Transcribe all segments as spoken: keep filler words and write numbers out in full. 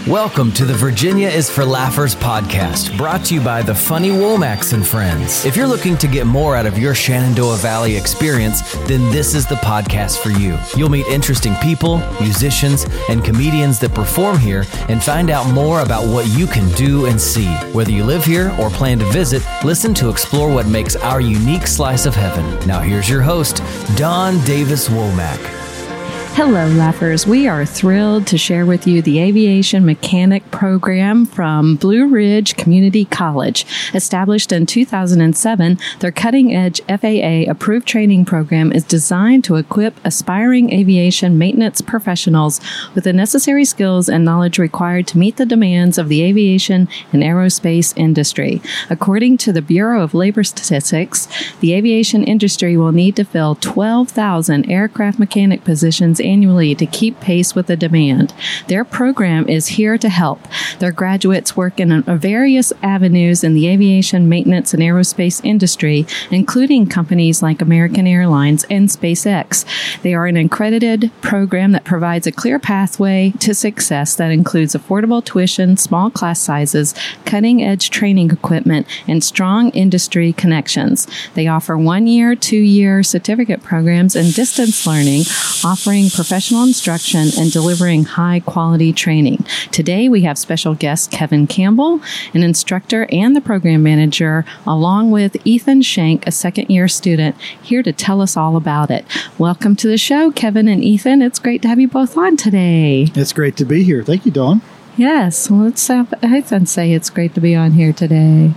Welcome to the Virginia is for Laughers podcast, brought to you by the Funny Womax and Friends. If you're looking to get more out of your Shenandoah Valley experience, then this is the podcast for you. You'll meet interesting people, musicians, and comedians that perform here and find out more about what you can do and see. Whether you live here or plan to visit, listen to explore what makes our unique slice of heaven. Now here's your host, Don Davis Womack. Hello, Laughers. We are thrilled to share with you the Aviation Mechanic program from Blue Ridge Community College. Established in two thousand seven, their cutting-edge F A A-approved training program is designed to equip aspiring aviation maintenance professionals with the necessary skills and knowledge required to meet the demands of the aviation and aerospace industry. According to the Bureau of Labor Statistics, the aviation industry will need to fill twelve thousand aircraft mechanic positions annually to keep pace with the demand. Their program is here to help. Their graduates work in various avenues in the aviation, maintenance, and aerospace industry, including companies like American Airlines and SpaceX. They are an accredited program that provides a clear pathway to success that includes affordable tuition, small class sizes, cutting-edge training equipment, and strong industry connections. They offer one-year, two-year certificate programs and distance learning, offering professional instruction and delivering high-quality training. Today, we have special guest Kevin Campbell, an instructor and the program manager, along with Ethan Shank, a second-year student, here to tell us all about it. Welcome to the show, Kevin and Ethan. It's great to have you both on today. It's great to be here. Thank you, Dawn. Yes, well, let's have Ethan say it's great to be on here today.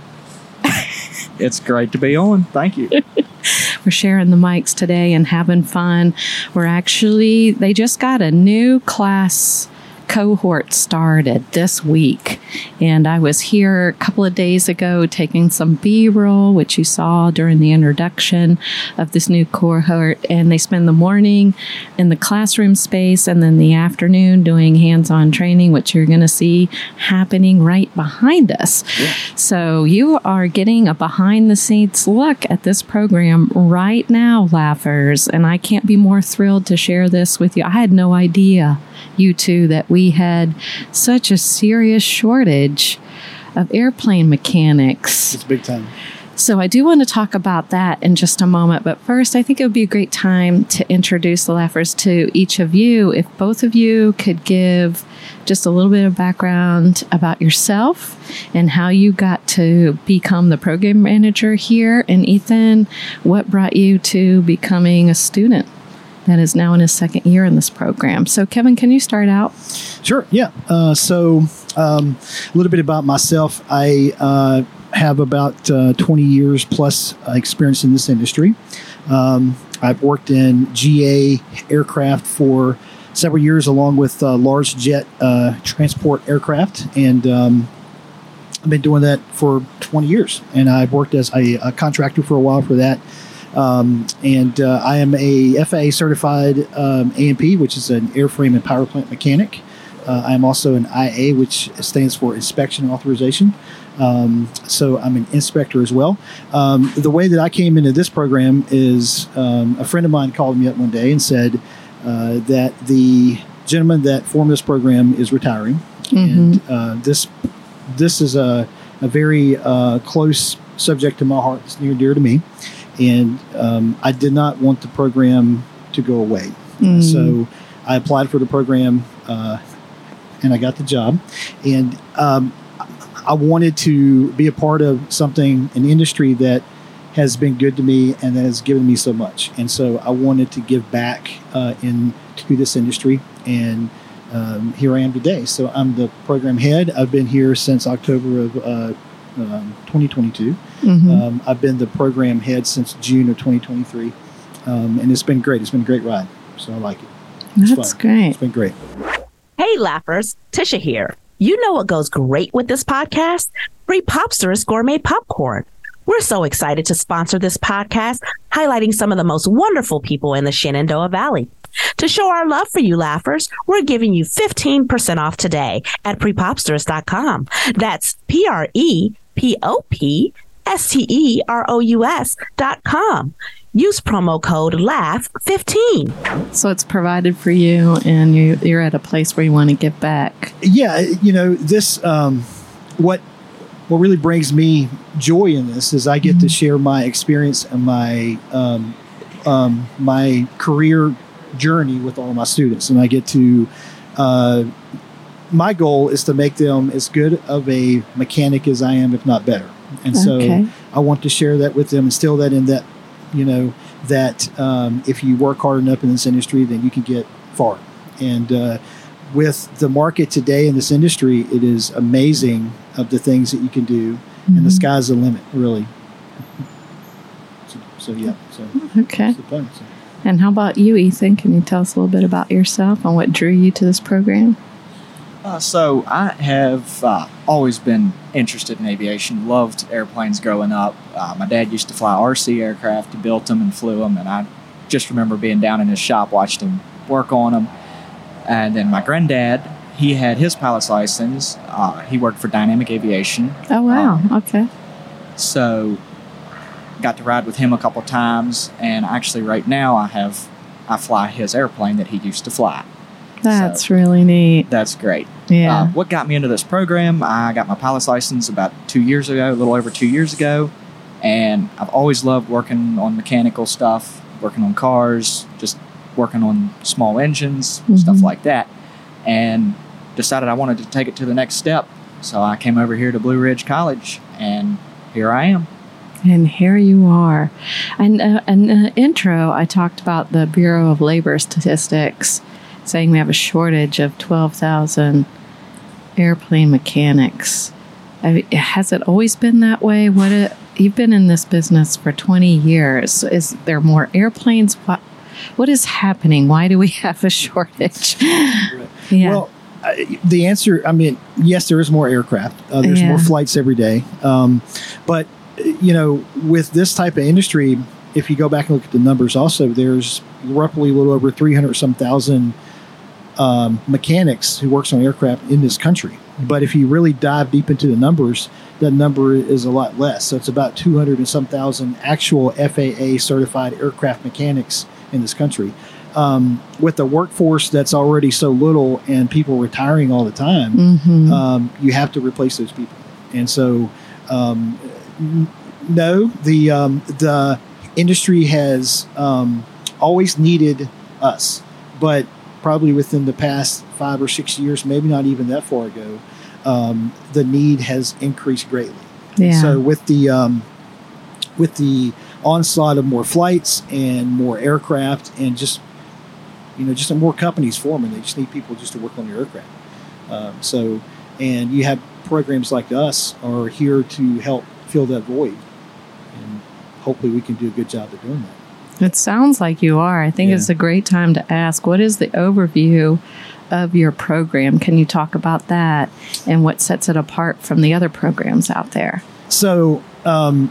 It's great to be on. Thank you. We're sharing the mics today and having fun. We're actually, they just got a new class cohort started this week. And I was here a couple of days ago taking some B-roll, which you saw during the introduction of this new cohort. And they spend the morning in the classroom space and then the afternoon doing hands-on training, which you're going to see happening right behind us. Yeah. So you are getting a behind-the-scenes look at this program right now, Laughers. And I can't be more thrilled to share this with you. I had no idea, you two, that we We had such a serious shortage of airplane mechanics. It's big time. So I do want to talk about that in just a moment. But first, I think it would be a great time to introduce the Laughers to each of you. If both of you could give just a little bit of background about yourself and how you got to become the program manager here. And Ethan, what brought you to becoming a student that is now in his second year in this program. So, Kevin, can you start out? Sure, yeah. Uh, so, um, a little bit about myself. I uh, have about uh, twenty years plus uh, experience in this industry. Um, I've worked in G A aircraft for several years, along with uh, large jet uh, transport aircraft, and um, I've been doing that for twenty years. And I've worked as a, a contractor for a while for that. Um, and uh, I am a F A A certified um, A M P, which is an airframe and power plant mechanic. Uh, I am also an I A, which stands for inspection authorization. Um, so I'm an inspector as well. Um, the way that I came into this program is um, a friend of mine called me up one day and said uh, that the gentleman that formed this program is retiring. Mm-hmm. And uh, this this is a, a very uh, close subject to my heart. It's near and dear to me. And um, I did not want the program to go away. Mm. So I applied for the program, uh, and I got the job. And um, I wanted to be a part of something, an industry that has been good to me and that has given me so much. And so I wanted to give back uh, into this industry. And um, here I am today. So I'm the program head. I've been here since October of uh, um, twenty twenty-two. Mm-hmm. Um, I've been the program head since June of twenty twenty-three, um, and it's been great. It's been a great ride, so I like it. It's That's fun. great. It's been great. Hey, Laughers, Tisha here. You know what goes great with this podcast? Free Popsters Gourmet Popcorn. We're so excited to sponsor this podcast, highlighting some of the most wonderful people in the Shenandoah Valley. To show our love for you, Laughers, we're giving you fifteen percent off today at pre popsters dot com. That's P R E P O P S T E R O U S dot com. use promo code L A U G H fifteen. So it's provided for you, and you, you're at a place where you want to give back. Yeah, you know, this, um, what what really brings me joy in this is I get mm-hmm. to share my experience and my um, um, my career journey with all of my students. And I get to, uh, my goal is to make them as good of a mechanic as I am, if not better. And so okay. I want to share that with them, instill that in that, you know, that um, if you work hard enough in this industry, then you can get far. And uh, with the market today in this industry, it is amazing of the things that you can do. Mm-hmm. And the sky's the limit, really. So, so yeah. So okay. That's the fun, so. And how about you, Ethan? Can you tell us a little bit about yourself and what drew you to this program? Uh, so I have uh, always been interested in aviation, loved airplanes growing up. Uh, my dad used to fly R C aircraft. He built them and flew them, and I just remember being down in his shop, watching him work on them. And then my granddad, he had his pilot's license. Uh, he worked for Dynamic Aviation. Oh, wow. Um, okay. So got to ride with him a couple times, and actually right now I have I fly his airplane that he used to fly. That's so, really neat. That's great. Yeah. Uh, what got me into this program, I got my pilot's license about two years ago, a little over two years ago, and I've always loved working on mechanical stuff, working on cars, just working on small engines, mm-hmm. stuff like that, and decided I wanted to take it to the next step. So I came over here to Blue Ridge College, and here I am. And here you are. And uh, in the intro, I talked about the Bureau of Labor Statistics saying we have a shortage of twelve thousand airplane mechanics. I mean, has it always been that way? What it, you've been in this business for twenty years. Is there more airplanes? What, what is happening? Why do we have a shortage? Right. Yeah. Well, uh, the answer, I mean, yes, there is more aircraft. Uh, there's yeah. more flights every day. Um, but, you know, with this type of industry, if you go back and look at the numbers also, there's roughly a little over three hundred some thousand um, mechanics who works on aircraft in this country. But if you really dive deep into the numbers, that number is a lot less. So it's about two hundred and some thousand actual F A A certified aircraft mechanics in this country. Um, with the workforce that's already so little and people retiring all the time, mm-hmm. um, you have to replace those people. And so, um, n- no, the um, the industry has um, always needed us, but probably within the past five or six years, maybe not even that far ago, um, the need has increased greatly. Yeah. So with the um, with the onslaught of more flights and more aircraft and just you know just more companies forming, they just need people just to work on their aircraft. Um, so and you have programs like us are here to help fill that void, and hopefully we can do a good job of doing that. It sounds like you are. I think Yeah. it's a great time to ask, what is the overview of your program? Can you talk about that and what sets it apart from the other programs out there? So um,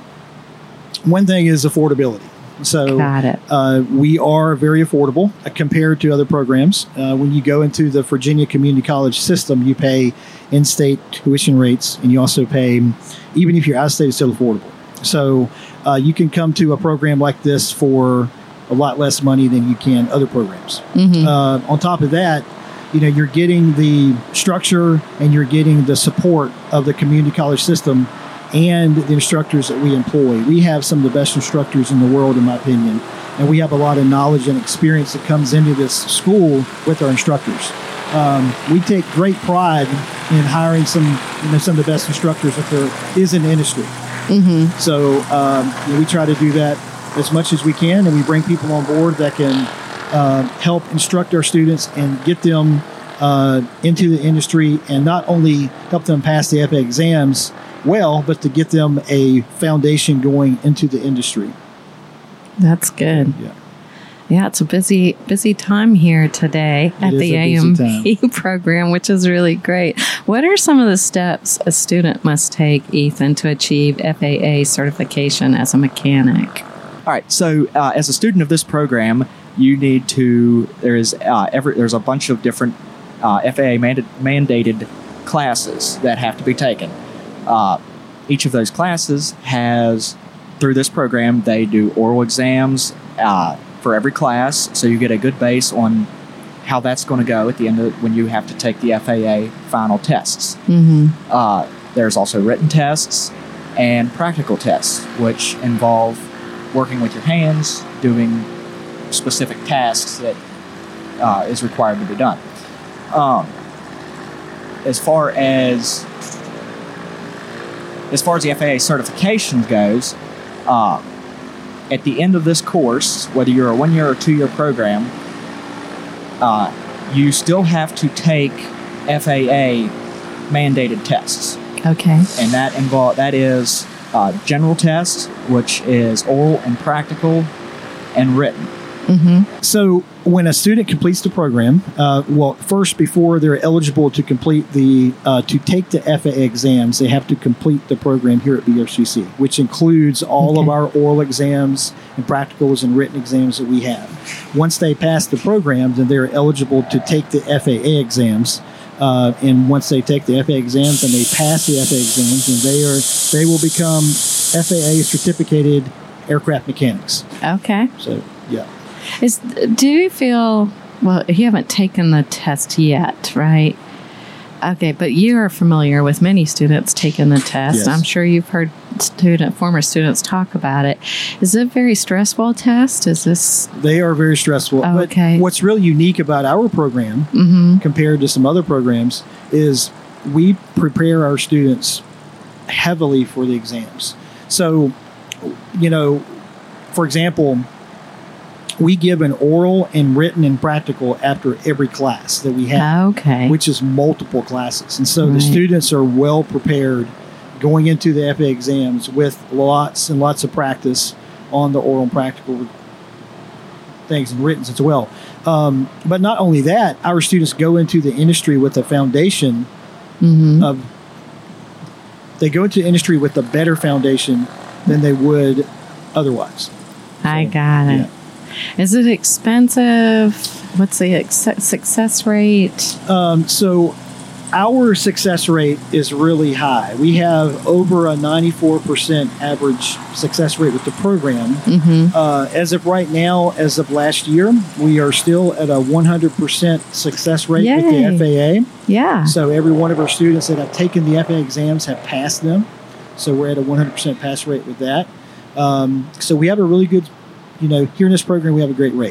one thing is affordability. So Got it. Uh, we are very affordable uh, compared to other programs. Uh, when you go into the Virginia Community College system, you pay in-state tuition rates, and you also pay, even if you're out of state, it's still affordable. So uh, you can come to a program like this for a lot less money than you can other programs. Mm-hmm. Uh, on top of that, you know, you're getting the structure and you're getting the support of the community college system and the instructors that we employ. We have some of the best instructors in the world, in my opinion, and we have a lot of knowledge and experience that comes into this school with our instructors. Um, we take great pride in hiring some, you know, some of the best instructors that there is in the industry. Mm-hmm. So um, you know, we try to do that as much as we can, and we bring people on board that can uh, help instruct our students and get them uh, into the industry, and not only help them pass the F A A exams well, but to get them a foundation going into the industry. That's good. Yeah. Yeah, it's a busy, busy time here today It at is the a A busy M P program, which is really great. What are some of the steps a student must take, Ethan, to achieve F A A certification as a mechanic? All right. So, uh, as a student of this program, you need to. There is uh, every. There's a bunch of different uh, F A A manda- mandated classes that have to be taken. Uh, each of those classes has through this program, they do oral exams uh, for every class, so you get a good base on how that's going to go at the end of when you have to take the F A A final tests. Mm-hmm. Uh, there's also written tests and practical tests, which involve working with your hands, doing specific tasks that uh, is required to be done. Um, as far as as far as the F A A certification goes, uh, at the end of this course, whether you're a one-year or two-year program, uh, you still have to take F A A mandated tests. Okay. And that involve that is uh, general tests, which is oral and practical, and written. Mm-hmm. So when a student completes the program, uh, well, first, before they're eligible to complete the, uh, to take the F A A exams, they have to complete the program here at B R C C, which includes all Okay. of our oral exams and practicals and written exams that we have. Once they pass the program, then they're eligible to take the F A A exams. Uh, and once they take the F A A exams and they pass the F A A exams, then they are, they will become F A A certificated aircraft mechanics. Okay. So, yeah. Is do you feel well? You haven't taken the test yet, right? Okay, but you are familiar with many students taking the test. Yes. I'm sure you've heard student, former students talk about it. Is it a very stressful test? Is this They are very stressful. Oh, but okay. what's really unique about our program mm-hmm. compared to some other programs is we prepare our students heavily for the exams. So, you know, for example, we give an oral and written and practical after every class that we have, Okay. which is multiple classes. And so the Right. students are well prepared going into the F A A exams with lots and lots of practice on the oral and practical things and written as well. Um, but not only that, our students go into the industry with a foundation mm-hmm. of, they go into the industry with a better foundation than they would otherwise. I So, got it. yeah. Is it expensive? What's the ex- success rate? Um, so our success rate is really high. We have over a ninety-four percent average success rate with the program. Mm-hmm. Uh, as of right now, as of last year, we are still at a one hundred percent success rate with the Yay. F A A. Yeah. So every one of our students that have taken the F A A exams have passed them. So we're at a one hundred percent pass rate with that. Um, so we have a really good, you know, here in this program, we have a great rate.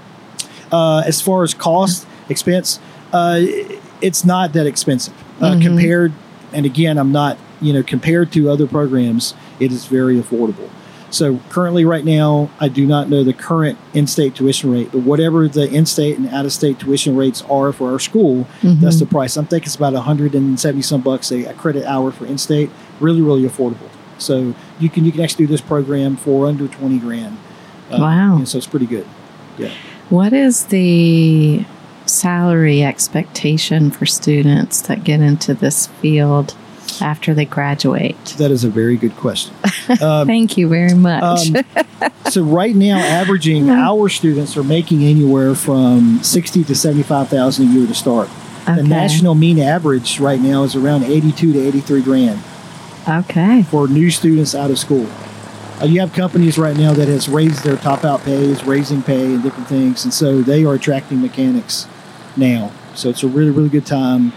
Uh, as far as cost, expense, uh, it's not that expensive uh, Mm-hmm. compared. And again, I'm not, you know, compared to other programs, it is very affordable. So currently right now, I do not know the current in-state tuition rate, but whatever the in-state and out-of-state tuition rates are for our school, Mhm. that's the price. I'm thinking it's about one hundred seventy some bucks a, a credit hour for in-state. Really, really affordable. So you can you can actually do this program for under twenty grand. Uh, Wow. and so it's pretty good. Yeah. What is the salary expectation for students that get into this field after they graduate? That is a very good question. Um, Thank you very much. Um, so right now, averaging, our students are making anywhere from sixty to seventy-five thousand a year to start. Okay. The national mean average right now is around eighty-two to eighty-three grand Okay. for new students out of school. Uh, you have companies right now that has raised their top out pays, raising pay and different things, and so they are attracting mechanics now. So it's a really, really good time.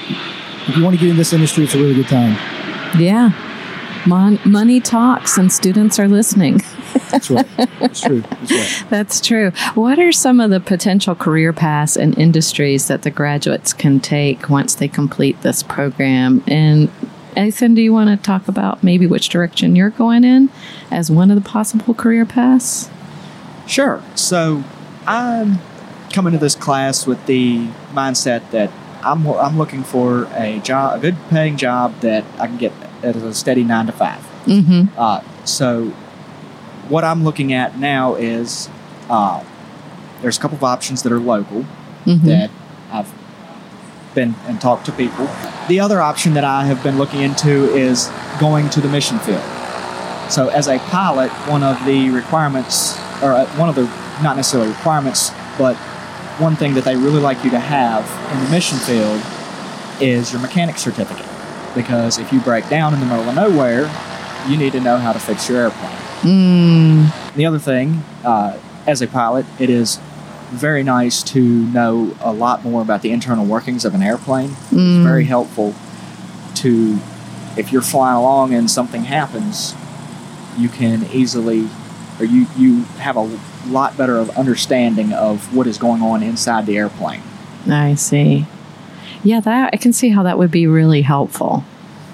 If you want to get in this industry, it's a really good time. Yeah. Mon- money talks and students are listening. That's right. That's true. That's right. That's true. What are some of the potential career paths and industries that the graduates can take once they complete this program? And Ethan, do you want to talk about maybe which direction you're going in as one of the possible career paths? Sure. So I'm coming to this class with the mindset that I'm I'm looking for a job, a good paying job that I can get at a steady nine to five. Mm-hmm. Uh, so what I'm looking at now is uh, there's a couple of options that are local Mm-hmm. that I've been and talked to people. The other option that I have been looking into is going to the mission field. So as a pilot, one of the requirements, or uh, one of the, not necessarily requirements, but one thing that they really like you to have in the mission field is your mechanic certificate. Because if you break down in the middle of nowhere, you need to know how to fix your airplane. Mm. The other thing, uh, as a pilot, it is very nice to know a lot more about the internal workings of an airplane. Mm. It's very helpful to, if you're flying along and something happens, you can easily, or you, you have a lot better of understanding of what is going on inside the airplane. I see. Yeah, that I can see how that would be really helpful.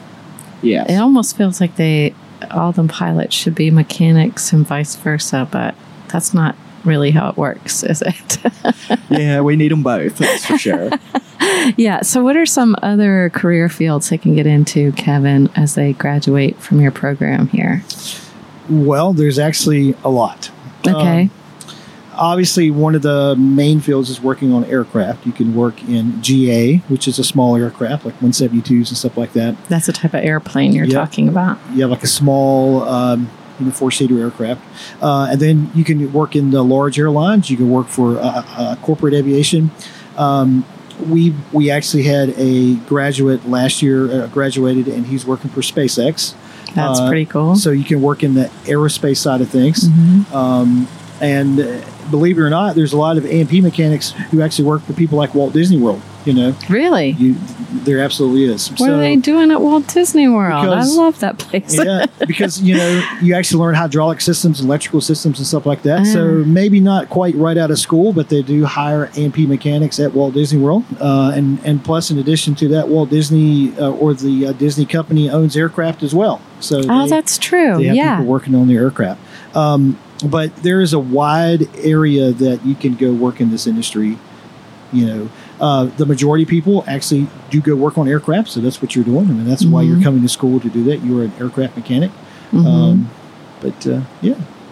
Yes. It almost feels like they, all the pilots should be mechanics and vice versa, but that's not really how it works, is it? Yeah, we need them both, that's for sure. Yeah. So what are some other career fields they can get into, Kevin, as they graduate from your program here? Well, there's actually a lot. Okay. Um, obviously, one of the main fields is working on aircraft. You can work in G A, which is a small aircraft, like one seventy-twos and stuff like that. That's the type of airplane you're Yep. talking about. You have like a small, um, you know, four-seater aircraft. Uh, and then you can work in the large airlines. You can work for uh, uh, corporate aviation. Um, we we actually had a graduate last year, uh, graduated, and he's working for SpaceX. That's Uh, pretty cool. So you can work in the aerospace side of things. Mhm. Um, and uh, believe it or not, there's a lot of A and P mechanics who actually work for people like Walt Disney World. You know, Really? you there absolutely is. What are they doing at Walt Disney World? Because- I love that place. Yeah, because you know you actually learn hydraulic systems, electrical systems, and stuff like that. So Uh. maybe not quite right out of school, but they do hire A and P mechanics at Walt Disney World. Uh, and and plus, in addition to that, Walt Disney uh, or the uh, Disney company owns aircraft as well. So Oh, they- that's true. They have Yeah. people working on the aircraft. Um, but there is a wide area that you can go work in this industry. You know, uh, the majority of people actually do go work on aircraft, so that's what you're doing. I mean, that's why Mhm. you're coming to school to do that. You're an aircraft mechanic. Mhm. Um, but uh, yeah,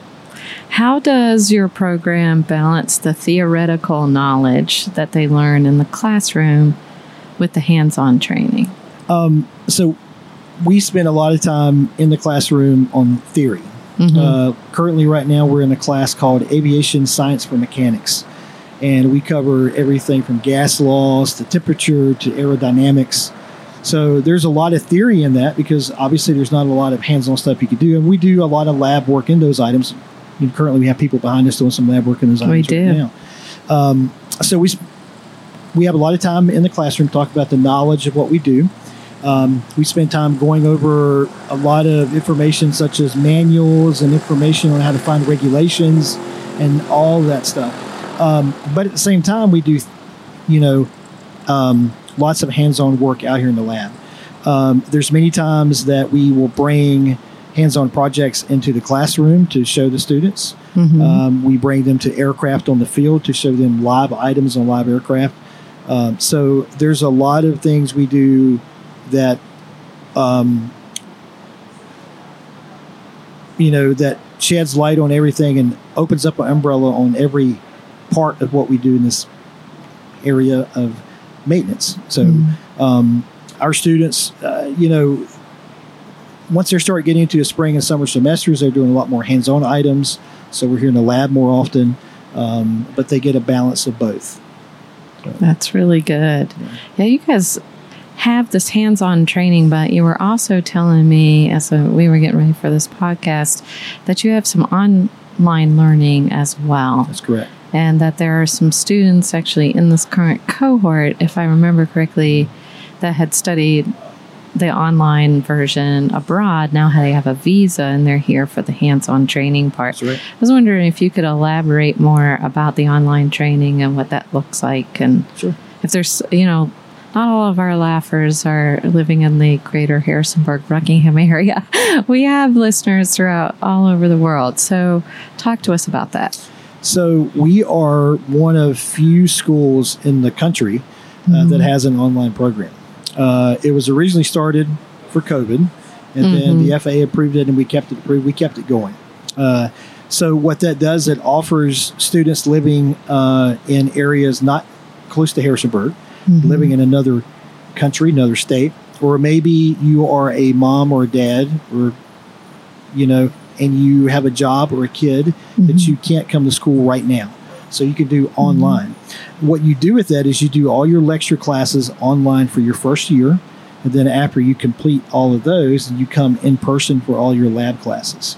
How does your program balance the theoretical knowledge that they learn in the classroom with the hands-on training? um, so we spend a lot of time in the classroom on theory. Mhm. Uh, currently, right now, we're in a class called Aviation Science for Mechanics. And we cover everything from gas laws to temperature to aerodynamics. So there's a lot of theory in that because obviously there's not a lot of hands-on stuff you can do. And we do a lot of lab work in those items. And currently, we have people behind us doing some lab work in those We items do. right now. Um, so we, sp- we have a lot of time in the classroom talk about the knowledge of what we do. Um, we spend time going over a lot of information such as manuals and information on how to find regulations and all that stuff. Um, but at the same time, we do, you know, um, lots of hands-on work out here in the lab. Um, there's many times that we will bring hands-on projects into the classroom to show the students. Mhm. Um, we bring them to aircraft on the field to show them live items on live aircraft. Um, so there's a lot of things we do that, um, you know, that sheds light on everything and opens up an umbrella on every part of what we do in this area of maintenance. So um, our students, uh, you know, once they start getting into the spring and summer semesters, they're doing a lot more hands-on items. So we're here in the lab more often, um, but they get a balance of both. That's really good. Yeah, you guys have this hands-on training, but you were also telling me as a, we were getting ready for this podcast that you have some online learning as well. That's correct. And that there are some students actually in this current cohort, if I remember correctly, that had studied the online version abroad. Now they have a visa and they're here for the hands-on training part. That's right. I was wondering if you could elaborate more about the online training and what that looks like. And Sure. if there's, you know, not all of our laughers are living in the greater Harrisonburg, Buckingham area. We have listeners throughout all over the world. So talk to us about that. So we are one of few schools in the country uh, Mhm. that has an online program. Uh, it was originally started for COVID, and then Mhm. the F A A approved it, and we kept it approved. We kept it going. Uh, so what that does, it offers students living uh, in areas not close to Harrisonburg, Mhm. living in another country, another state, or maybe you are a mom or a dad, or you know, and you have a job or a kid Mhm. that you can't come to school right now. So you can do online. What you do with that is you do all your lecture classes online for your first year. And then after you complete all of those, you come in person for all your lab classes.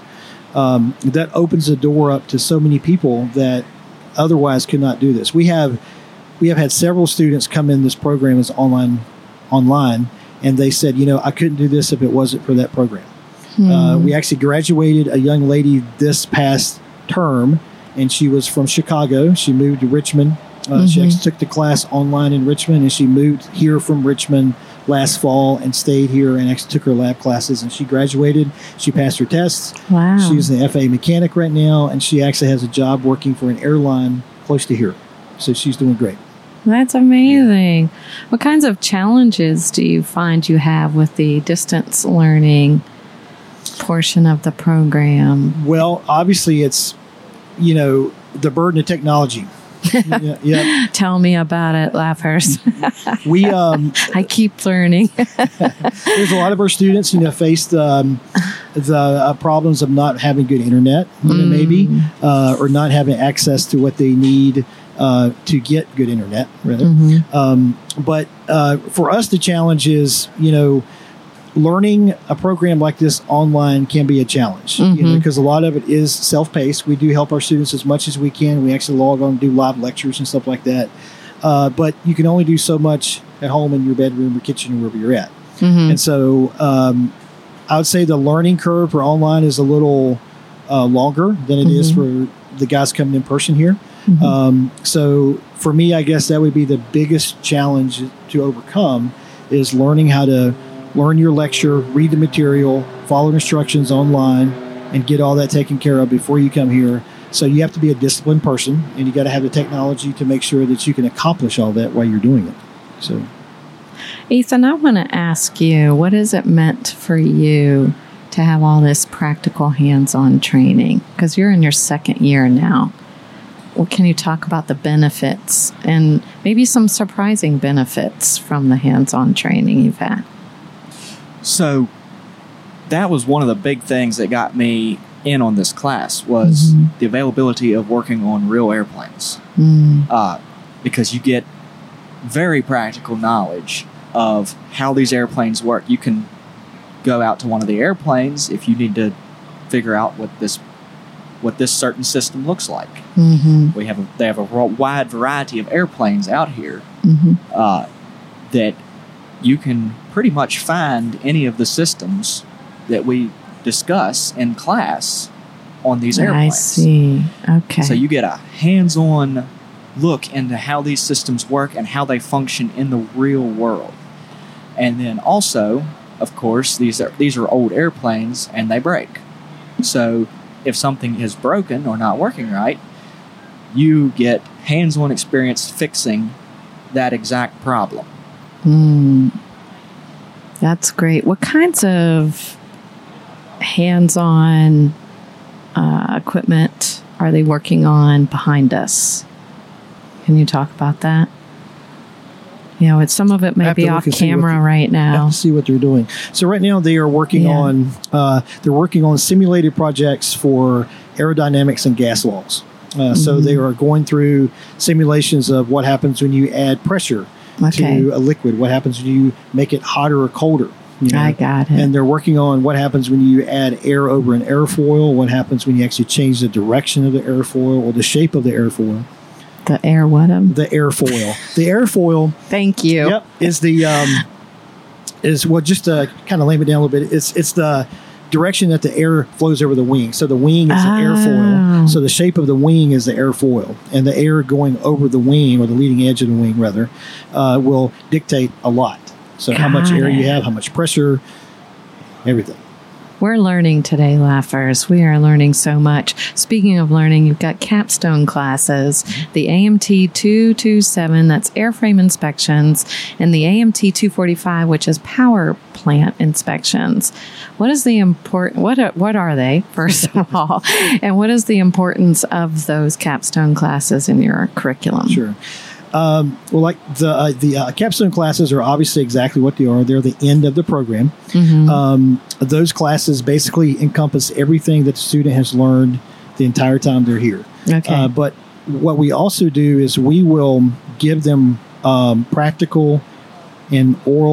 um, that opens the door up to so many people that otherwise could not do this. We have we have had several students come in this program as online online, and they said, you know, I couldn't do this if it wasn't for that program. Hmm. Uh, we actually graduated a young lady this past term, and she was from Chicago. She moved to Richmond. Uh, mm-hmm. She actually took the class online in Richmond, and she moved here from Richmond last fall and stayed here and actually took her lab classes, and she graduated. She passed her tests. Wow. She's an F A A mechanic right now, and she actually has a job working for an airline close to here. So she's doing great. That's amazing. What kinds of challenges do you find you have with the distance learning portion of the program? Well, obviously it's, you know, the burden of technology. yeah, yeah. Tell me about it, Laughers. we, um, I keep learning. There's a lot of our students, you know, faced um, the uh, problems of not having good internet, you know, mm. maybe, uh, or not having access to what they need uh, to get good internet, rather. Mm-hmm. Um, but uh, for us, the challenge is, you know, learning a program like this online can be a challenge, mm-hmm. you know, because a lot of it is self-paced. We do help our students as much as we can. We actually log on and do live lectures and stuff like that. Uh, but you can only do so much at home in your bedroom or kitchen or wherever you're at. Mm-hmm. And so um, I would say the learning curve for online is a little uh, longer than it mm-hmm. is for the guys coming in person here. Mm-hmm. Um, so for me, I guess that would be the biggest challenge to overcome is learning how to learn your lecture, read the material, follow instructions online, and get all that taken care of before you come here. So you have to be a disciplined person, and you got to have the technology to make sure that you can accomplish all that while you're doing it. So, Ethan, I want to ask you, what has it meant for you to have all this practical hands-on training? Because you're in your second year now. Well, can you talk about the benefits and maybe some surprising benefits from the hands-on training you've had? So that was one of the big things that got me in on this class was mm-hmm. the availability of working on real airplanes. Mm. Uh, because you get very practical knowledge of how these airplanes work. You can go out to one of the airplanes if you need to figure out what this what this certain system looks like. Mm-hmm. We have a, they have a wide variety of airplanes out here mm-hmm. uh, that you can pretty much find any of the systems that we discuss in class on these airplanes. I see. Okay. So you get a hands-on look into how these systems work and how they function in the real world. And then also, of course, these are these are old airplanes and they break. So if something is broken or not working right, you get hands-on experience fixing that exact problem. Mm, that's great. What kinds of hands-on uh, equipment are they working on behind us? Can you talk about that? You know, it's, some of it may be off camera what, right now. I have to see what they're doing. So right now they are working yeah. on uh, they're working on simulated projects for aerodynamics and gas laws. Uh, mm-hmm. So they are going through simulations of what happens when you add pressure okay. to a liquid. What happens when you make it hotter or colder? You know? I got it. And they're working on what happens when you add air over an airfoil. What happens when you actually change the direction of the airfoil or the shape of the airfoil. The air what? Um? The airfoil. The airfoil. Thank you. Yep. Is the um, is what well, just to kind of lay it down a little bit. It's it's the direction that the air flows over the wing. So the wing is oh. the airfoil. So the shape of the wing is the airfoil, and the air going over the wing or the leading edge of the wing rather uh, will dictate a lot. So Got how much air it. you have, how much pressure, everything. We're learning today, Laughers. We are learning so much. Speaking of learning, you've got capstone classes, the A M T two twenty-seven, that's airframe inspections, and the A M T two forty-five, which is power plant inspections. What is the import? What are, what are they, first of all? And what is the importance of those capstone classes in your curriculum? Sure. Um, well, like the uh, the uh, capstone classes are obviously exactly what they are. They're the end of the program. Mm-hmm. Um, those classes basically encompass everything that the student has learned the entire time they're here. Okay. Uh, but what we also do is we will give them um, practical and oral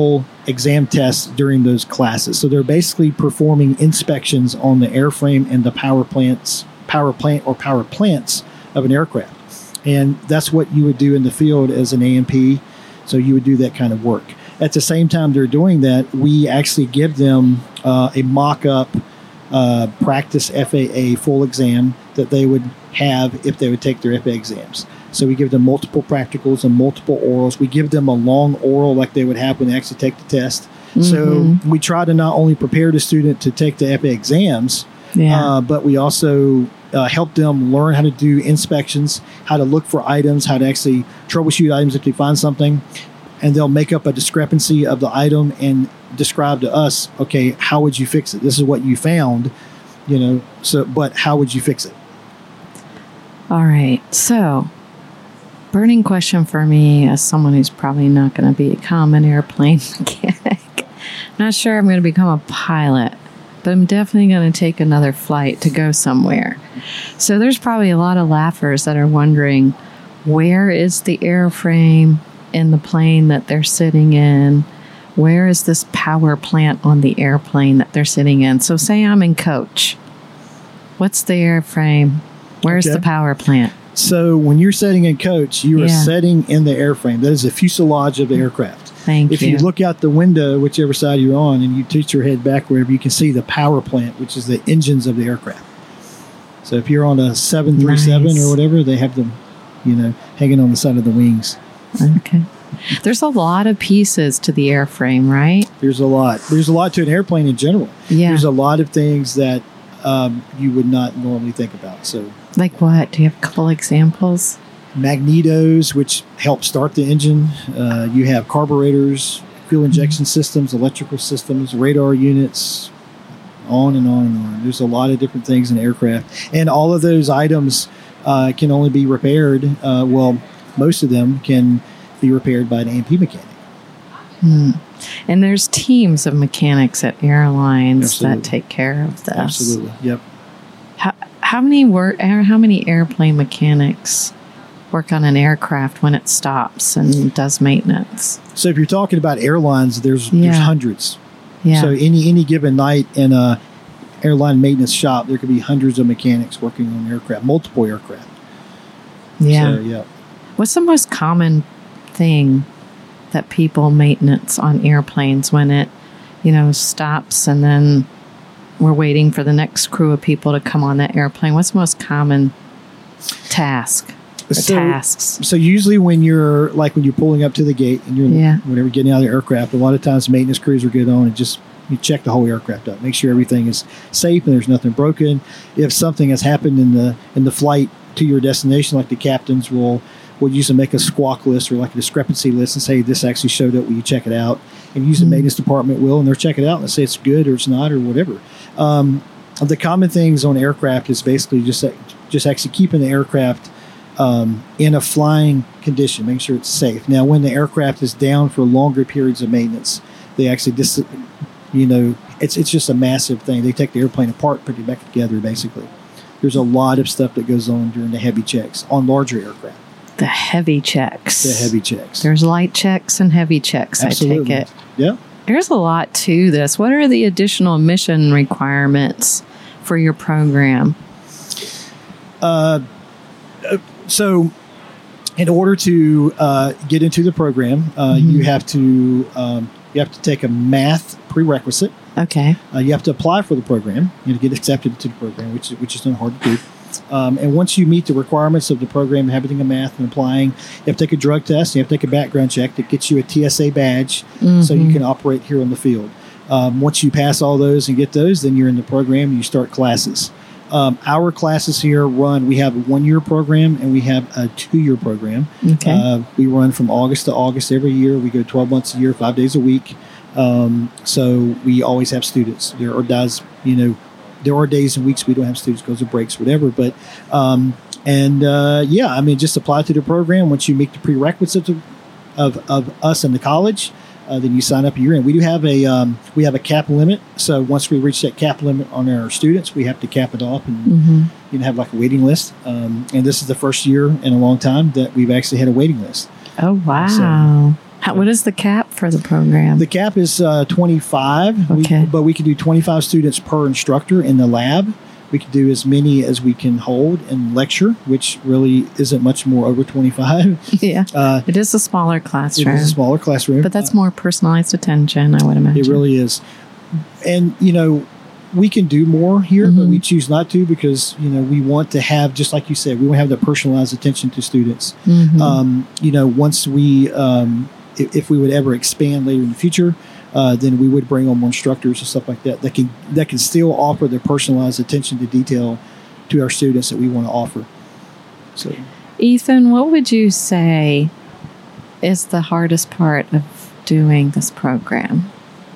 exam tests during those classes. So they're basically performing inspections on the airframe and the power plants, power plant or power plants of an aircraft. And that's what you would do in the field as an A M P. So you would do that kind of work. At the same time they're doing that, we actually give them uh, a mock-up uh, practice F A A full exam that they would have if they would take their F A A exams. So we give them multiple practicals and multiple orals. We give them a long oral like they would have when they actually take the test. Mm-hmm. So we try to not only prepare the student to take the F A A exams, yeah. uh, but we also uh, help them learn how to do inspections, how to look for items, how to actually troubleshoot items if they find something. And they'll make up a discrepancy of the item and describe to us, okay, how would you fix it? This is what you found, you know, so, but how would you fix it? All right. So, burning question for me as someone who's probably not going to become an airplane mechanic. Not sure I'm going to become a pilot, but I'm definitely going to take another flight to go somewhere. So there's probably a lot of laughers that are wondering, where is the airframe in the plane that they're sitting in? Where is this power plant on the airplane that they're sitting in? So say I'm in coach. What's the airframe? Where's okay. the power plant? So when you're sitting in coach, you are yeah. sitting in the airframe. That is the fuselage of the aircraft. Thank if you. If you look out the window, whichever side you're on, and you tilt your head back wherever, you can see the power plant, which is the engines of the aircraft. So if you're on a seven thirty-seven nice. Or whatever, they have them, you know, hanging on the side of the wings. Okay. There's a lot of pieces to the airframe, right? There's a lot. There's a lot to an airplane in general. Yeah. There's a lot of things that um, you would not normally think about. So, like what? Do you have a couple examples? Magnetos, which help start the engine. Uh, you have carburetors, fuel injection mm-hmm. systems, electrical systems, radar units, on and on and on. There's a lot of different things in aircraft. And all of those items uh, can only be repaired. Uh, well, most of them can be repaired by an A M P mechanic. Hmm. And there's teams of mechanics at airlines Absolutely. that take care of this. Absolutely. Yep. How, how many work? How many airplane mechanics work on an aircraft when it stops and does maintenance? So if you're talking about airlines, there's yeah. there's hundreds. Yeah. So any any given night in a airline maintenance shop, there could be hundreds of mechanics working on aircraft, multiple aircraft. Yeah. So, yeah. What's the most common thing that people maintenance on airplanes when it, you know, stops and then we're waiting for the next crew of people to come on that airplane? What's the most common task or so, tasks? So usually when you're like when you're pulling up to the gate and you're yeah. whenever getting out of the aircraft, a lot of times maintenance crews will get on and just you check the whole aircraft out, make sure everything is safe and there's nothing broken. If something has happened in the in the flight to your destination, like the captains will will usually make a squawk list or like a discrepancy list and say this actually showed up, will you check it out? And usually mm-hmm. the maintenance department will, and they'll check it out and say it's good or it's not or whatever. Um, the common things on aircraft is basically just just actually keeping the aircraft um, in a flying condition, making sure it's safe. Now, when the aircraft is down for longer periods of maintenance, they actually dis- you know, it's it's just a massive thing. They take the airplane apart, put it back together, basically. There's a lot of stuff that goes on during the heavy checks on larger aircraft. The heavy checks. The heavy checks. There's light checks and heavy checks, Absolutely. I take it. Yeah. There's a lot to this. What are the additional mission requirements for your program? Uh, so in order to uh, get into the program, uh, mm-hmm. you have to um, you have to take a math prerequisite. Okay. Uh, you have to apply for the program, you know, to get accepted to the program, which is which is not hard to do. Um, and once you meet the requirements of the program, having a math and applying, you have to take a drug test, you have to take a background check that gets you a T S A badge mm-hmm. so you can operate here on the field. Um, once you pass all those and get those, then you're in the program and you start classes. Um, our classes here run, we have a one-year program and we have a two-year program. Okay. Uh, we run from August to August every year. We go twelve months a year, five days a week. Um, so we always have students. There are days, you know, there are days and weeks we don't have students because of breaks, whatever. But, um, and, uh, yeah, I mean, just apply to the program. Once you meet the prerequisites of, of, of us in the college, uh, then you sign up a year in. We do have a, um, we have a cap limit. So once we reach that cap limit on our students, we have to cap it off and, mm-hmm. you know, have like a waiting list. Um, and this is the first year in a long time that we've actually had a waiting list. Oh, wow. How, what is the cap for the program? The cap is uh, twenty-five, Okay. we, but we can do twenty-five students per instructor in the lab. We can do as many as we can hold in lecture, which really isn't much more over twenty-five. Yeah. Uh, It is a smaller classroom. It is a smaller classroom. But that's more personalized attention, I would imagine. It really is. And, you know, we can do more here, Mm-hmm. but we choose not to because, you know, we want to have, just like you said, we want to have the personalized attention to students. Mhm. Um, you know, once we, um, if, if we would ever expand later in the future, uh, then we would bring on more instructors and stuff like that that can, that can still offer their personalized attention to detail to our students that we want to offer. So, Ethan, what would you say is the hardest part of doing this program?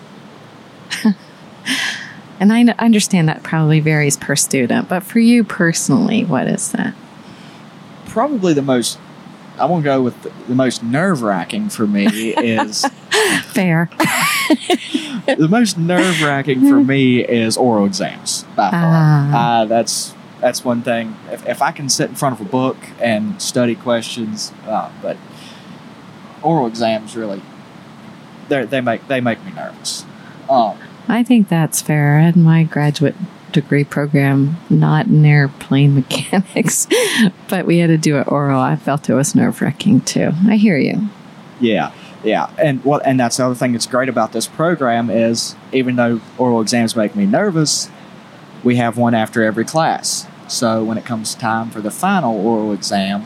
And I, n- I understand that probably varies per student, but for you personally, what is that? Probably the most, I won't go with the, the most nerve wracking for me is Fair. the most nerve wracking for me is oral exams by far. Ah. Uh, that's that's one thing. If, if I can sit in front of a book and study questions, uh, but oral exams really they they make they make me nervous. Um, I think that's fair. I had my graduate degree program not in airplane mechanics, but we had to do it oral. I felt it was nerve wracking too. I hear you. Yeah, yeah, and what and that's the other thing that's great about this program is even though oral exams make me nervous, we have one after every class. So when it comes time for the final oral exam,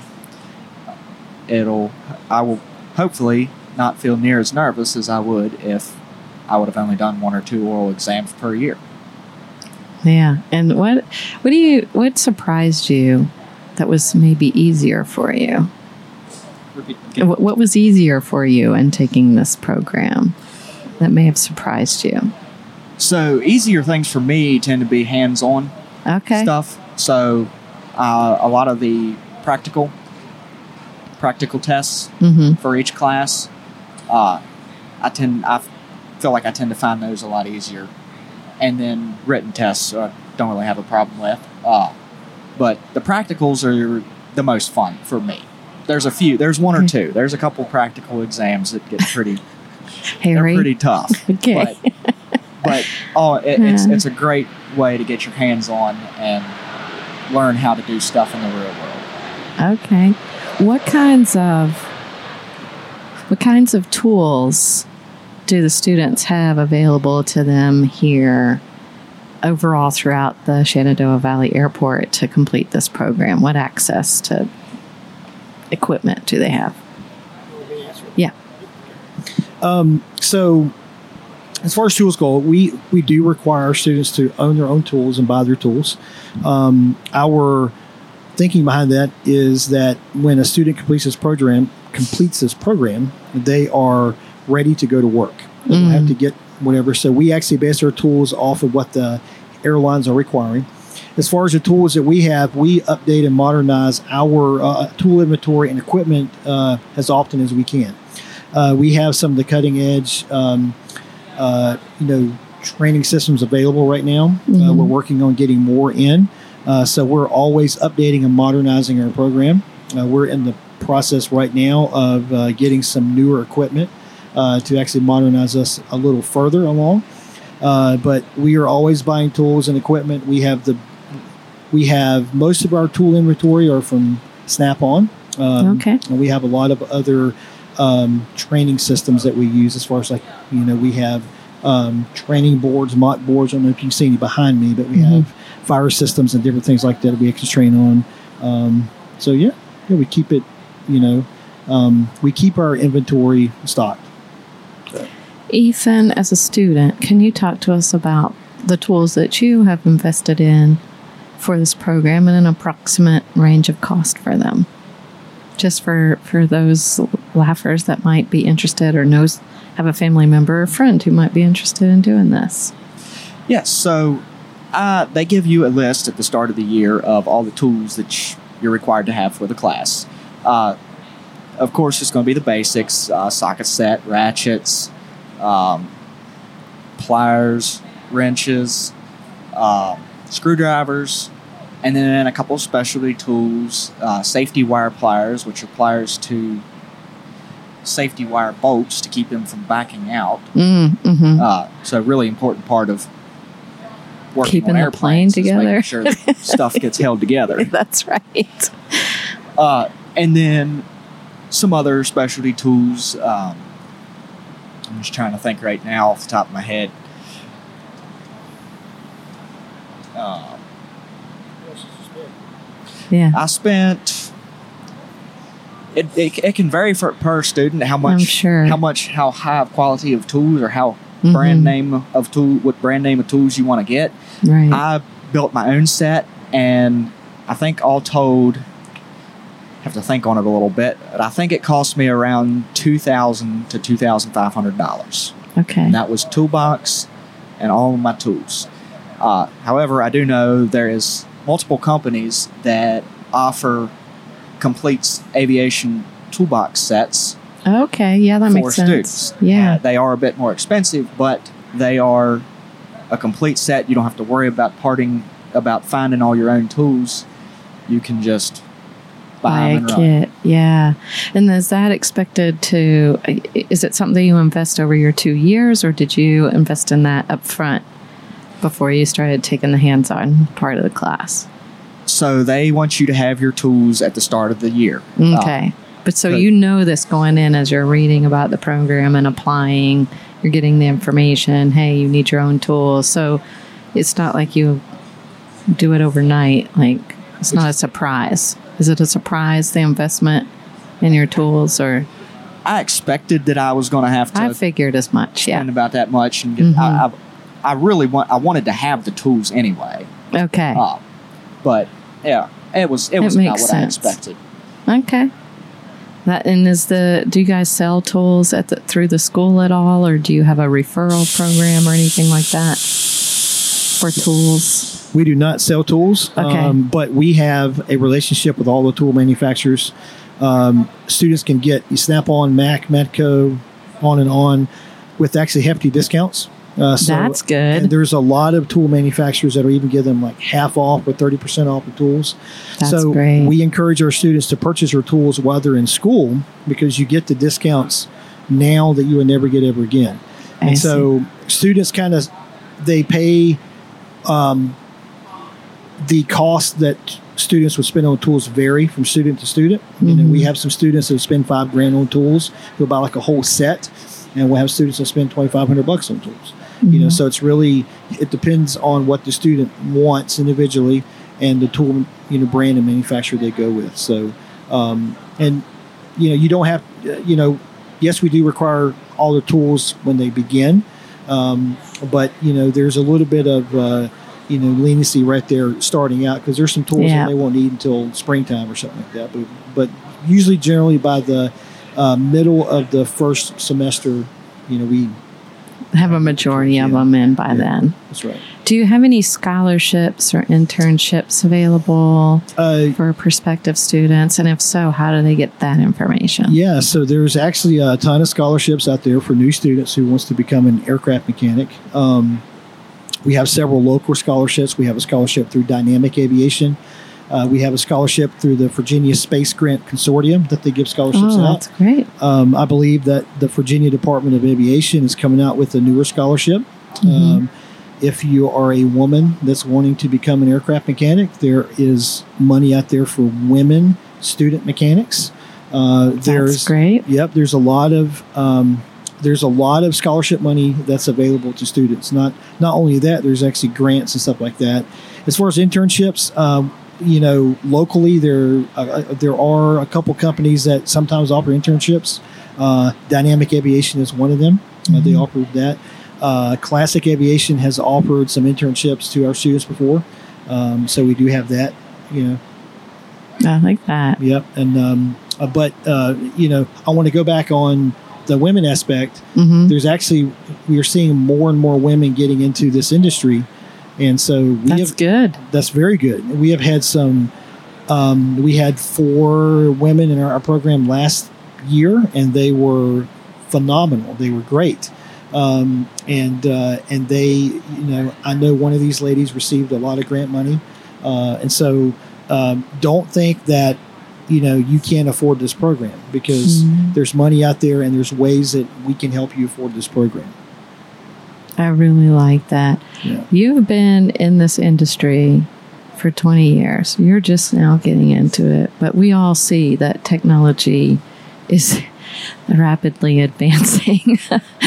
it'll I will hopefully not feel near as nervous as I would if I would have only done one or two oral exams per year. Yeah. And what what do you what surprised you that was maybe easier for you? What, what was easier for you in taking this program that may have surprised you? So easier things for me tend to be hands-on Okay. stuff. So uh, a lot of the practical practical tests Mm-hmm. for each class, uh, I tend I feel like I tend to find those a lot easier, and then written tests I don't really have a problem with. Uh, but the practicals are the most fun for me. There's a few. There's one or two. There's a couple practical exams that get pretty. They're Harry. pretty tough. Okay. But, but oh, it, it's it's a great way to get your hands on and learn how to do stuff in the real world. Okay. What kinds of what kinds of tools do the students have available to them here overall throughout the Shenandoah Valley Airport to complete this program? What access to equipment do they have? Yeah. Um, so as far as tools go, we, we do require our students to own their own tools and buy their tools. Um, our thinking behind that is that when a student completes this program, completes this program, they are ready to go to work. They don't have to get whatever. So we actually base our tools off of what the airlines are requiring. As far as the tools that we have, we update and modernize our uh, tool inventory and equipment uh, as often as we can. Uh, we have some of the cutting edge, um, uh, you know, training systems available right now. Mm-hmm. Uh, we're working on getting more in. Uh, so we're always updating and modernizing our program. Uh, we're in the process right now of uh, getting some newer equipment uh, to actually modernize us a little further along. Uh, but we are always buying tools and equipment. We have the we have most of our tool inventory are from Snap-on. Um, Okay. And we have a lot of other um, training systems that we use as far as like, you know, we have um, training boards, mock boards. I don't know if you can see any behind me, but we Mhm. have fire systems and different things like that we can train on. Um, so yeah, yeah, we keep it, you know, um, we keep our inventory stocked. Ethan, as a student, can you talk to us about the tools that you have invested in for this program and an approximate range of cost for them? Just for, for those laughers that might be interested or knows have a family member or friend who might be interested in doing this. Yes, so uh, they give you a list at the start of the year of all the tools that sh- you're required to have for the class. Uh, of course, it's going to be the basics, uh, socket set, ratchets, um, pliers, wrenches, uh, screwdrivers, and then a couple of specialty tools, uh, safety wire pliers, which are pliers to safety wire bolts to keep them from backing out. Mm, mm-hmm. Uh, so, really important part of working keeping on the plane airplanes is together. making sure that stuff gets held together. That's right. Uh, and then some other specialty tools. Um, I'm just trying to think right now off the top of my head. Um, Yeah. I spent. It, it, it can vary for per student how much I'm sure. how much how high of quality of tools or how Mhm. brand name of tool what brand name of tools you want to get. Right. I built my own set, and I think all told, have to think on it a little bit, but I think it cost me around two thousand to two thousand five hundred dollars. okay. And that was toolbox and all of my tools. Uh, however, I do know there is multiple companies that offer complete aviation toolbox sets Okay. Yeah, that for makes sense. students. Yeah. Uh, they are a bit more expensive, but they are a complete set. You don't have to worry about parting, about finding all your own tools. You can just buy, Buy them a and run. kit. Yeah. And is that expected to, is it something you invest over your two years or did you invest in that up front before you started taking the hands-on part of the class? So they want you to have your tools at the start of the year. Uh, Okay. But so good. you know this going in as you're reading about the program and applying, you're getting the information, hey, you need your own tools. So it's not like you do it overnight. Like, it's not a surprise. Is it a surprise, the investment in your tools? Or I expected that I was going to have to I figured as much, spend yeah. about that much, and get, Mhm. I, I, I really want. I wanted to have the tools anyway. Okay. Uh, but yeah, it was it It was not makes what sense. I expected. Okay. That and is the do you guys sell tools at the, through the school at all, or do you have a referral program or anything like that for tools? We do not sell tools, Okay. um, but we have a relationship with all the tool manufacturers. Um, students can get Snap-on, Mac, Metco, on and on, with actually hefty discounts. Uh, so, That's good. And there's a lot of tool manufacturers that will even give them like half off or thirty percent off the tools. That's so great. we encourage our students to purchase their tools while they're in school because you get the discounts now that you would never get ever again. I And so students kind of, they pay um, the cost that students would spend on tools vary from student to student. You know, Mhm. we have some students that spend five grand on tools who buy like a whole set, and we'll have students that spend twenty-five hundred bucks on tools. You know, Mhm. so it's really, it depends on what the student wants individually and the tool, you know, brand and manufacturer they go with. So, um, and, you know, you don't have, you know, yes, we do require all the tools when they begin. Um, but, you know, there's a little bit of, uh, you know, leniency right there starting out because there's some tools Yeah. that they won't need until springtime or something like that. But, but usually generally by the uh, middle of the first semester, you know, we, have a majority of Yeah. them in by Yeah. then. that's right. Do you have any scholarships or internships available Uh, for prospective students? And if so, how do they get that information? Yeah, so there's actually a ton of scholarships out there for new students who wants to become an aircraft mechanic. Um, we have several local scholarships. We have a scholarship through Dynamic Aviation. Uh, we have a scholarship through the Virginia Space Grant Consortium that they give scholarships Oh, out. that's great. Um, I believe that the Virginia Department of Aviation is coming out with a newer scholarship. Mhm. Um, if you are a woman that's wanting to become an aircraft mechanic, there is money out there for women student mechanics. Uh, there's That's great. Yep, there's a lot of um, there's a lot of scholarship money that's available to students. Not not only that, there's actually grants and stuff like that. As far as internships, um, you know, locally there uh, there are a couple companies that sometimes offer internships. Uh, Dynamic Aviation is one of them. Uh, they Mhm. offered that. Uh, Classic Aviation has offered some internships to our students before, um, so we do have that. You know, I like that. yep. And um, uh, but uh, you know, I want to go back on the women aspect. hmm There's actually we are seeing more and more women getting into this industry, and so we That's have good. that's very good. We have had some. Um, we had four women in our, our program last year, and they were phenomenal. They were great, um, and uh, and they, you know, I know one of these ladies received a lot of grant money, uh, and so um, don't think that you know, you can't afford this program, because Mm-hmm. there's money out there and there's ways that we can help you afford this program. I really like that. Yeah. You've been in this industry for twenty years. You're just now getting into it, but we all see that technology is rapidly advancing.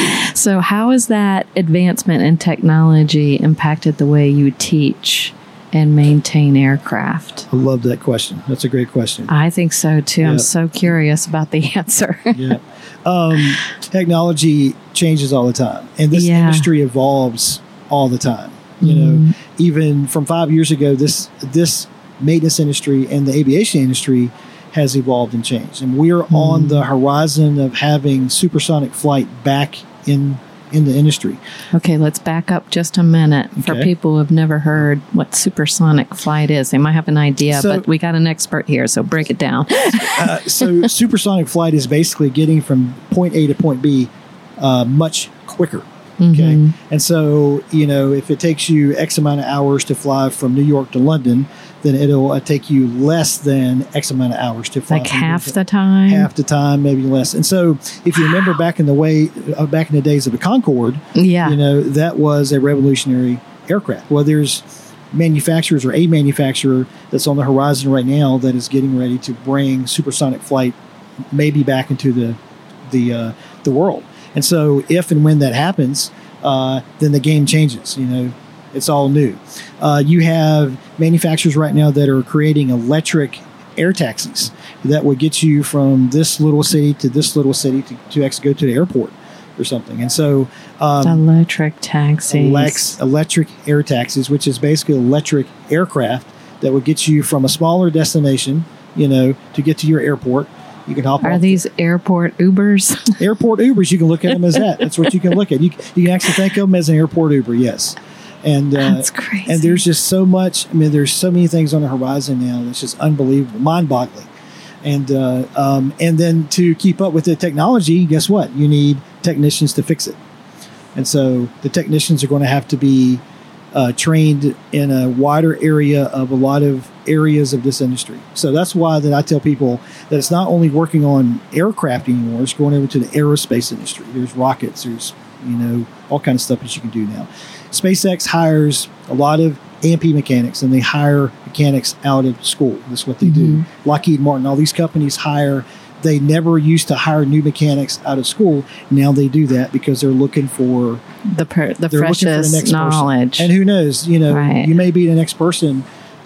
So how has that advancement in technology impacted the way you teach and maintain aircraft? I love that question. That's a great question. I think so too. Yeah. I'm so curious about the answer. Yeah. Um, technology changes all the time, and this Yeah. industry evolves all the time. You know, even from five years ago, this this maintenance industry and the aviation industry has evolved and changed, and we're on the horizon of having supersonic flight back in in the industry. Okay, let's back up just a minute for Okay. people who have never heard what supersonic flight is. They might have an idea, So- but we got an expert here, so break it down. Uh, so supersonic flight is basically getting from point A to point B uh, much quicker. Okay. Mhm. And so, you know, if it takes you X amount of hours to fly from New York to London, then it'll uh, take you less than X amount of hours to fly. Like from half New the York. time? Half the time, maybe less. And so, if you remember back in the way, uh, back in the days of the Concorde, Yeah. you know, that was a revolutionary aircraft. Well, there's manufacturers or a manufacturer that's on the horizon right now that is getting ready to bring supersonic flight maybe back into the the uh, the world. And so, if and when that happens, uh, then the game changes. You know, it's all new. Uh, you have manufacturers right now that are creating electric air taxis that would get you from this little city to this little city to, to actually go to the airport or something. And so, um, Electric taxis. Lex, electric air taxis, which is basically electric aircraft that would get you from a smaller destination, you know, to get to your airport. You can hop Are off these airport Ubers? airport Ubers. You can look at them as that. That's what you can look at. You, you can actually think of them as an airport Uber. Yes. And, uh, That's crazy. and there's just so much, I mean, there's so many things on the horizon now that's just unbelievable, mind boggling. And, uh, um, and then to keep up with the technology, guess what? You need technicians to fix it. And so the technicians are going to have to be uh, trained in a wider area of a lot of areas of this industry. So that's why that I tell people that it's not only working on aircraft anymore, it's going over to the aerospace industry. There's rockets, there's, you know, all kinds of stuff that you can do now. SpaceX hires a lot of A and P mechanics, and they hire mechanics out of school. That's what they Mm-hmm. do. Lockheed Martin, all these companies hire. They never used to hire new mechanics out of school. Now they do that because they're looking for the per, the they're looking for the freshest next knowledge. person. And who knows? You know, Right. you may be the next person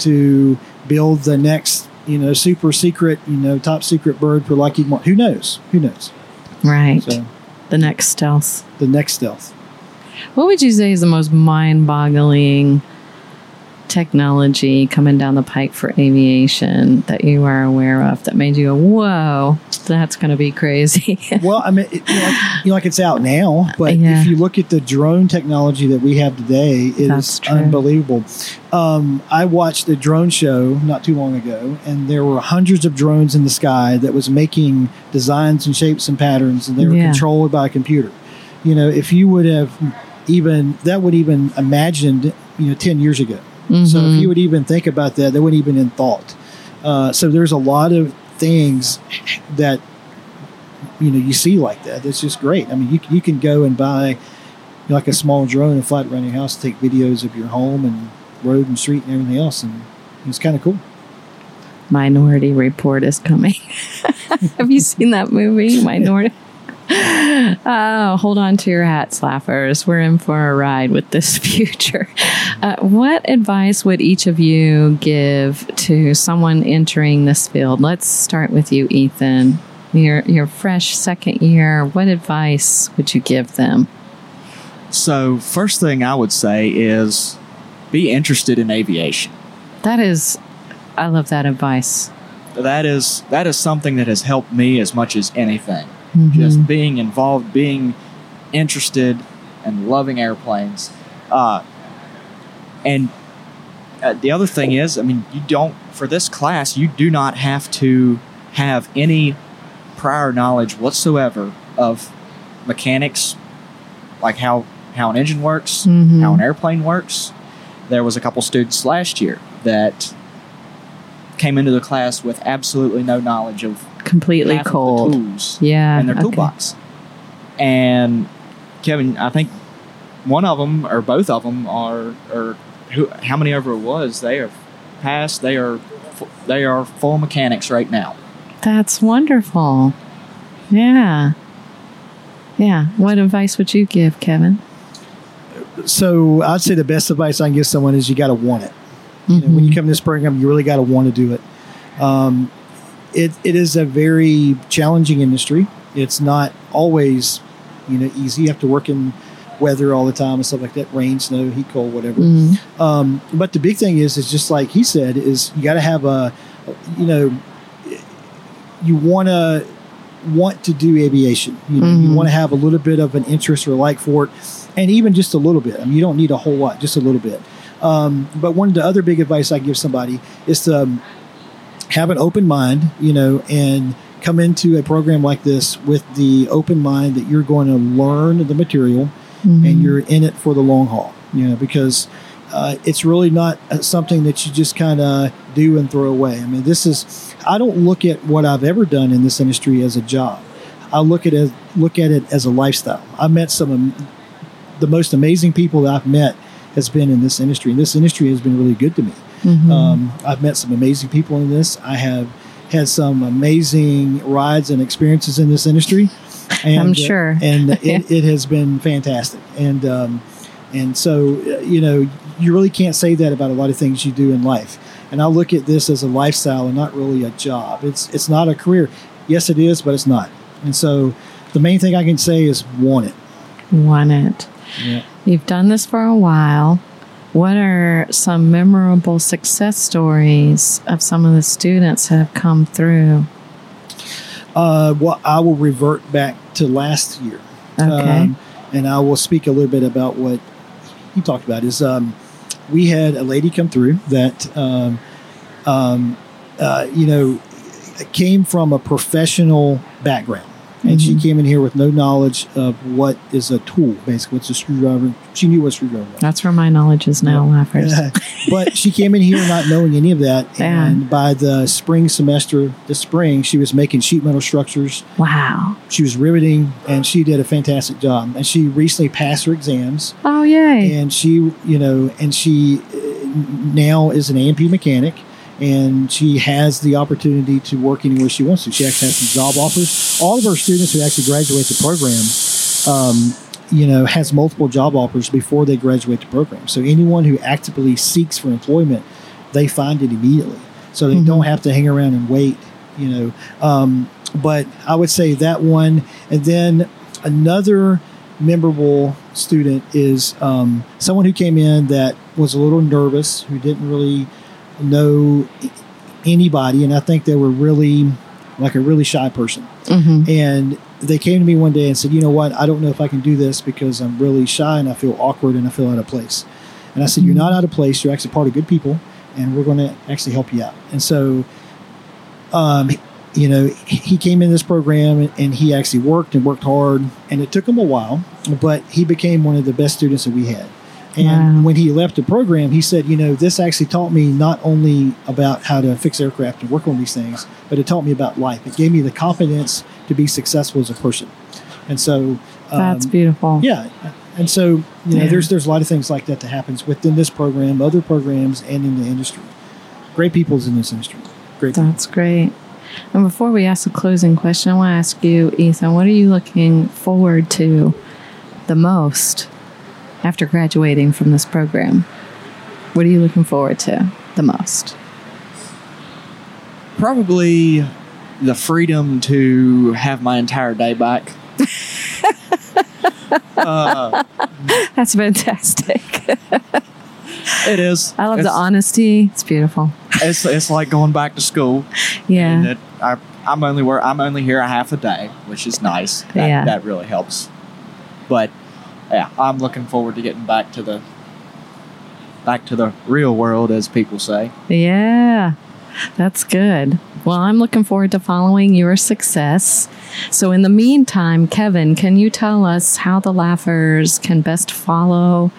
to build the next, you know, super secret, you know, top secret bird for Lockheed Martin. Who knows? Who knows? Right. So The next stealth. the next stealth. What would you say is the most mind-boggling technology coming down the pike for aviation that you are aware of that made you go, whoa, that's going to be crazy? Well, I mean, it, you, know, like, you know, like it's out now, but Yeah. if you look at the drone technology that we have today, it That's is true. unbelievable. Um, I watched a drone show not too long ago, and there were hundreds of drones in the sky that was making designs and shapes and patterns, and they were Yeah. controlled by a computer. You know, if you would have even that would even imagined, you know, ten years ago. So if Mhm. you would even think about that, that wouldn't even in thought. Uh, so there's a lot of things that you know you see like that. It's just great. I mean, you you can go and buy you know, like a small drone and fly it around your house, take videos of your home and road and street and everything else, and it's kind of cool. Minority Report is coming. Have you seen that movie, Minority? Oh, hold on to your hats, laughers. We're in for a ride with this future. Uh, what advice would each of you give to someone entering this field? Let's start with you, Ethan. Your your fresh second year. What advice would you give them? So, first thing I would say is be interested in aviation. That is, I love that advice. That is that is something that has helped me as much as anything. Mhm. Just being involved, being interested, and loving airplanes. Uh, and uh, the other thing is, I mean, you don't, for this class, you do not have to have any prior knowledge whatsoever of mechanics, like how, how an engine works, Mhm. how an airplane works. There was a couple students last year that came into the class with absolutely no knowledge of completely half cold of the tools yeah in their okay. toolbox. And Kevin, I think one of them or both of them are, or who, how many ever it was, they are passed. They are, they are full mechanics right now. That's wonderful. Yeah. Yeah. What advice would you give, Kevin? So I'd say the best advice I can give someone is you got to want it. You know, when you come to this program, you really got to want to do it. Um, it. It is a very challenging industry. It's not always, you know, easy. You have to work in weather all the time and stuff like that, rain, snow, heat, cold, whatever. Mm-hmm. Um, but the big thing is, is just like he said, is you got to have a, you know, you want to want to do aviation. You know, mm-hmm. you want to have a little bit of an interest or like for it, and even just a little bit. I mean, you don't need a whole lot, just a little bit. Um, but one of the other big advice I give somebody is to um, have an open mind, you know, and come into a program like this with the open mind that you're going to learn the material mm-hmm. and you're in it for the long haul, you know, because uh, it's really not something that you just kind of do and throw away. I mean, this is, I don't look at what I've ever done in this industry as a job. I look at it, look at it as a lifestyle. I met some of the most amazing people that I've met has been in this industry. And this industry has been really good to me. Mm-hmm. Um, I've met some amazing people in this. I have had some amazing rides and experiences in this industry. And, I'm sure. Uh, and it, it has been fantastic. And, um, and so, you know, you really can't say that about a lot of things you do in life. And I look at this as a lifestyle and not really a job. It's, it's not a career. Yes, it is, but it's not. And so the main thing I can say is want it. Want it. Yeah. You've done this for a while. What are some memorable success stories of some of the students that have come through? Uh, well, I will revert back to last year. Okay. Um, and I will speak a little bit about what he talked about. Is um, we had a lady come through that, um, um, uh, you know, came from a professional background. And mm-hmm. she came in here with no knowledge of what is a tool, basically. What's a screwdriver? She knew what a screwdriver was. That's where my knowledge is now, yeah. Laughers. But she came in here not knowing any of that. Yeah. And by the spring semester, this spring, she was making sheet metal structures. Wow. She was riveting, and she did a fantastic job. And she recently passed her exams. Oh, yay. And she, you know, and she now is an A M P mechanic. And she has the opportunity to work anywhere she wants to. She actually has some job offers. All of our students who actually graduate the program, um, you know, has multiple job offers before they graduate the program. So anyone who actively seeks for employment, they find it immediately. So they mm-hmm. don't have to hang around and wait, you know. Um, but I would say that one. And then another memorable student is um, someone who came in that was a little nervous, who didn't really know anybody, and I think they were really like a really shy person. Mm-hmm. And they came to me one day and said, you know what, I don't know if I can do this because I'm really shy and I feel awkward and I feel out of place. And I said, mm-hmm. you're not out of place, you're actually part of good people, and we're going to actually help you out. And so um, you know, he came in this program and he actually worked and worked hard, and it took him a while, but he became one of the best students that we had. And wow. when he left the program, he said, you know, this actually taught me not only about how to fix aircraft and work on these things, but it taught me about life. It gave me the confidence to be successful as a person. And so... Um, That's beautiful. Yeah. And so, you know, yeah. there's there's a lot of things like that that happens within this program, other programs, and in the industry. Great people's in this industry. Great That's people. great. And before we ask the closing question, I want to ask you, Ethan, what are you looking forward to the most after graduating from this program? What are you looking forward to the most? Probably the freedom to have my entire day back. uh, That's fantastic. It is. I love it's, the honesty. It's beautiful. It's it's like going back to school. Yeah. And it, I, I'm only where I'm only here a half a day, which is nice. That, yeah. that really helps. But yeah, I'm looking forward to getting back to the back to the real world, as people say. Yeah, that's good. Well, I'm looking forward to following your success. So in the meantime, Kevin, can you tell us how the Laughers can best follow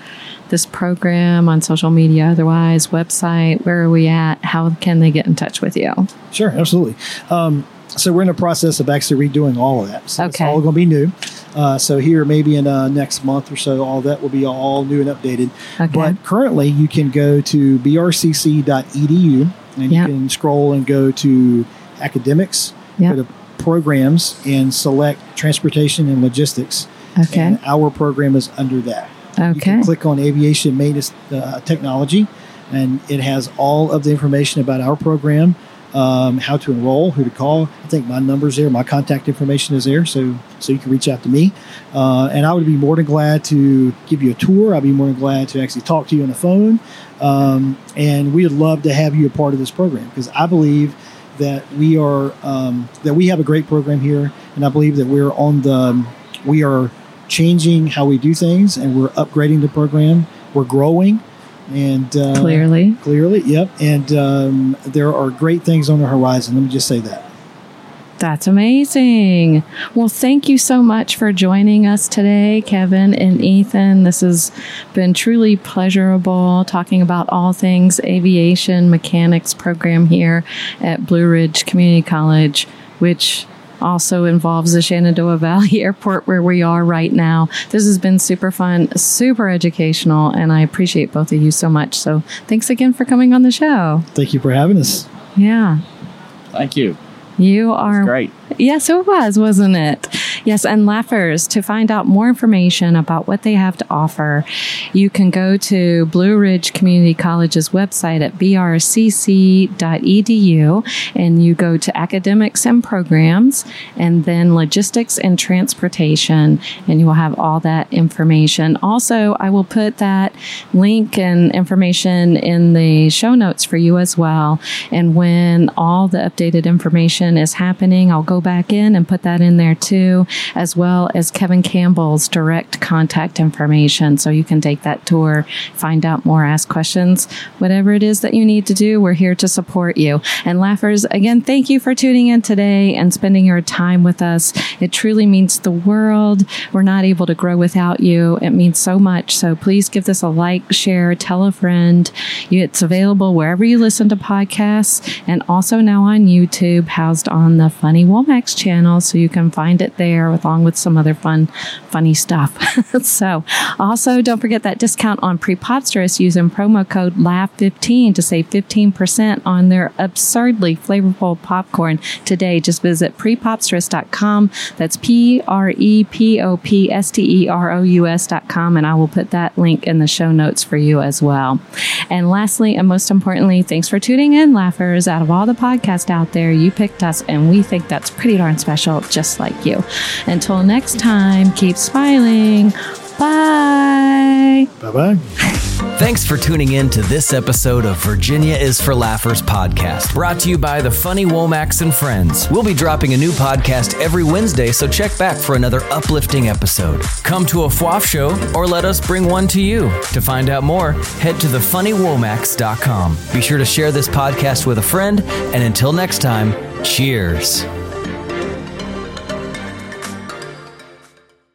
this program on social media, otherwise, website, where are we at? How can they get in touch with you? Sure, absolutely. Um, so we're in the process of actually redoing all of that. So it's Okay. all going to be new. Uh, so here, maybe in uh, next month or so, all that will be all new and updated. Okay. But currently, you can go to b r c c dot e d u and Yep. you can scroll and go to academics, Yep. go to programs, and select transportation and logistics. Okay. And our program is under that. You Okay. can click on aviation maintenance uh, technology, and it has all of the information about our program, um, how to enroll, who to call. I think my number's there, my contact information is there, so so you can reach out to me. Uh, and I would be more than glad to give you a tour. I'd be more than glad to actually talk to you on the phone. Um, and we'd love to have you a part of this program, because I believe that we are um, that we have a great program here, and I believe that we're on the we are changing how we do things, and we're upgrading the program. We're growing, and uh, Clearly. clearly, yep. And um, there are great things on the horizon. Let me just say that. That's amazing. Well, thank you so much for joining us today, Kevin and Ethan. This has been truly pleasurable talking about all things aviation mechanics program here at Blue Ridge Community College, which also involves the Shenandoah Valley Airport, where we are right now. This has been super fun, super educational, and I appreciate both of you so much. So thanks again for coming on the show. Thank you for having us. Yeah. Thank you. You are Great. Yes, it was, wasn't it? Yes, and Laughers, to find out more information about what they have to offer, you can go to Blue Ridge Community College's website at b r c c dot e d u, and you go to academics and programs, and then logistics and transportation, and you will have all that information. Also, I will put that link and information in the show notes for you as well. And when all the updated information is happening, I'll go back in and put that in there too, as well as Kevin Campbell's direct contact information. So you can take that tour, find out more, ask questions, whatever it is that you need to do. We're here to support you. And Laughers, again, thank you for tuning in today and spending your time with us. It truly means the world. We're not able to grow without you. It means so much. So please give this a like, share, tell a friend. It's available wherever you listen to podcasts, and also now on YouTube, housed on the Funny Womax channel, so you can find it there along with some other fun, funny stuff. So also don't forget that discount on Prepopsterous using promo code laugh fifteen to save fifteen percent on their absurdly flavorful popcorn today. Just visit prepopsterous dot com. That's P R E P O P S T E R O U S dot com, and I will put that link in the show notes for you as well. And lastly, and most importantly, thanks for tuning in, Laughers. Out of all the podcasts out there, you picked us, and we think that's pretty darn special, just like you. Until next time, keep smiling. Bye. Bye-bye. Thanks for tuning in to this episode of Virginia is for Laughers podcast, brought to you by the Funny Womax and Friends. We'll be dropping a new podcast every Wednesday, so check back for another uplifting episode. Come to a F W A F show or let us bring one to you. To find out more, head to the funny womax dot com. Be sure to share this podcast with a friend, and until next time, cheers.